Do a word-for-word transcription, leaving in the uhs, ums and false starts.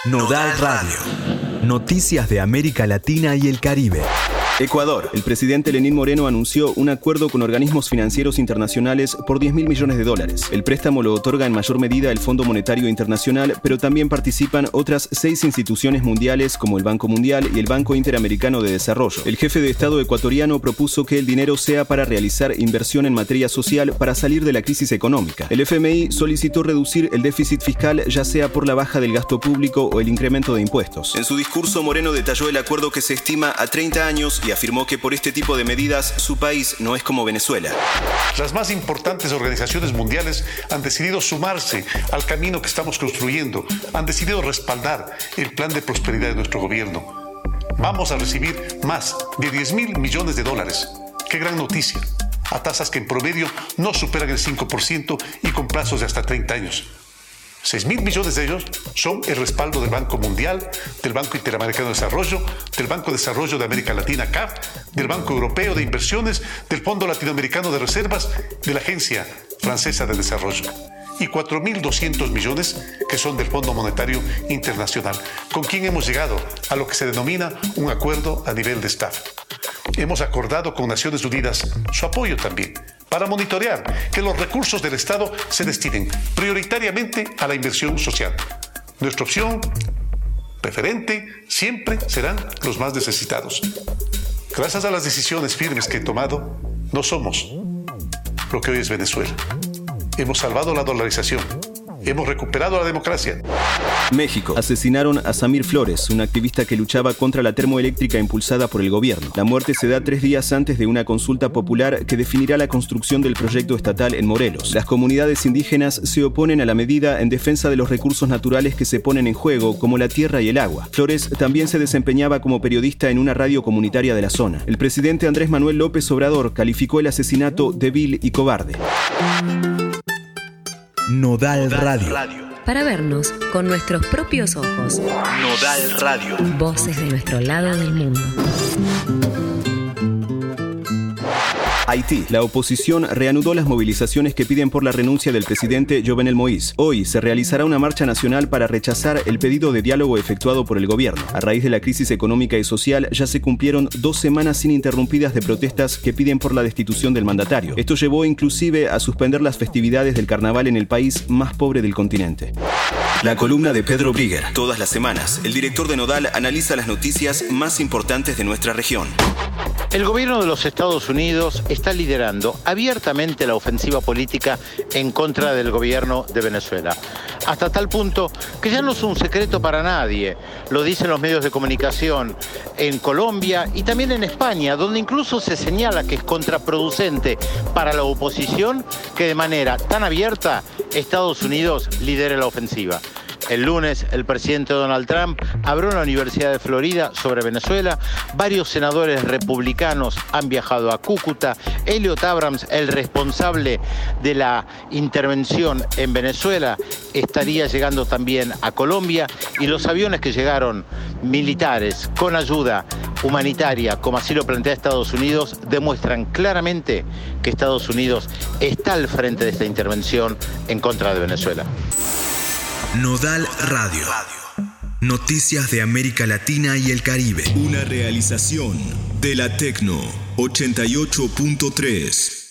Nodal Radio. Noticias de América Latina y el Caribe. Ecuador. El presidente Lenín Moreno anunció un acuerdo con organismos financieros internacionales por diez mil millones de dólares. El préstamo lo otorga en mayor medida el Fondo Monetario Internacional, pero también participan otras seis instituciones mundiales como el Banco Mundial y el Banco Interamericano de Desarrollo. El jefe de Estado ecuatoriano propuso que el dinero sea para realizar inversión en materia social para salir de la crisis económica. El F M I solicitó reducir el déficit fiscal, ya sea por la baja del gasto público o el incremento de impuestos. En su discurso, Moreno detalló el acuerdo que se estima a treinta años y afirmó que por este tipo de medidas su país no es como Venezuela. Las más importantes organizaciones mundiales han decidido sumarse al camino que estamos construyendo, han decidido respaldar el plan de prosperidad de nuestro gobierno. Vamos a recibir más de diez mil millones de dólares. ¡Qué gran noticia! A tasas que en promedio no superan el cinco por ciento y con plazos de hasta treinta años. seis mil millones de ellos son el respaldo del Banco Mundial, del Banco Interamericano de Desarrollo, del Banco de Desarrollo de América Latina, C A F, del Banco Europeo de Inversiones, del Fondo Latinoamericano de Reservas, de la Agencia Francesa de Desarrollo. Y cuatro mil doscientos millones que son del Fondo Monetario Internacional, con quien hemos llegado a lo que se denomina un acuerdo a nivel de Estado. Hemos acordado con Naciones Unidas su apoyo también para monitorear que los recursos del Estado se destinen prioritariamente a la inversión social. Nuestra opción preferente siempre serán los más necesitados. Gracias a las decisiones firmes que he tomado, no somos lo que hoy es Venezuela. Hemos salvado la dolarización. Hemos recuperado la democracia. México. Asesinaron a Samir Flores, un activista que luchaba contra la termoeléctrica impulsada por el gobierno. La muerte se da tres días antes de una consulta popular que definirá la construcción del proyecto estatal en Morelos. Las comunidades indígenas se oponen a la medida en defensa de los recursos naturales que se ponen en juego, como la tierra y el agua. Flores también se desempeñaba como periodista en una radio comunitaria de la zona. El presidente Andrés Manuel López Obrador calificó el asesinato de vil y cobarde. Nodal Radio. Para vernos con nuestros propios ojos. Nodal Radio. Voces de nuestro lado del mundo. Haití. La oposición reanudó las movilizaciones que piden por la renuncia del presidente Jovenel Moïse. Hoy se realizará una marcha nacional para rechazar el pedido de diálogo efectuado por el gobierno. A raíz de la crisis económica y social, ya se cumplieron dos semanas ininterrumpidas de protestas que piden por la destitución del mandatario. Esto llevó inclusive a suspender las festividades del carnaval en el país más pobre del continente. La columna de Pedro Brigger. Todas las semanas, el director de Nodal analiza las noticias más importantes de nuestra región. El gobierno de los Estados Unidos está liderando abiertamente la ofensiva política en contra del gobierno de Venezuela. Hasta tal punto que ya no es un secreto para nadie. Lo dicen los medios de comunicación en Colombia y también en España, donde incluso se señala que es contraproducente para la oposición que de manera tan abierta Estados Unidos lidere la ofensiva. El lunes, el presidente Donald Trump abrió la Universidad de Florida sobre Venezuela. Varios senadores republicanos han viajado a Cúcuta. Elliot Abrams, el responsable de la intervención en Venezuela, estaría llegando también a Colombia. Y los aviones que llegaron militares con ayuda humanitaria, como así lo plantea Estados Unidos, demuestran claramente que Estados Unidos está al frente de esta intervención en contra de Venezuela. Nodal Radio. Noticias de América Latina y el Caribe. Una realización de la Tecno ochenta y ocho punto tres.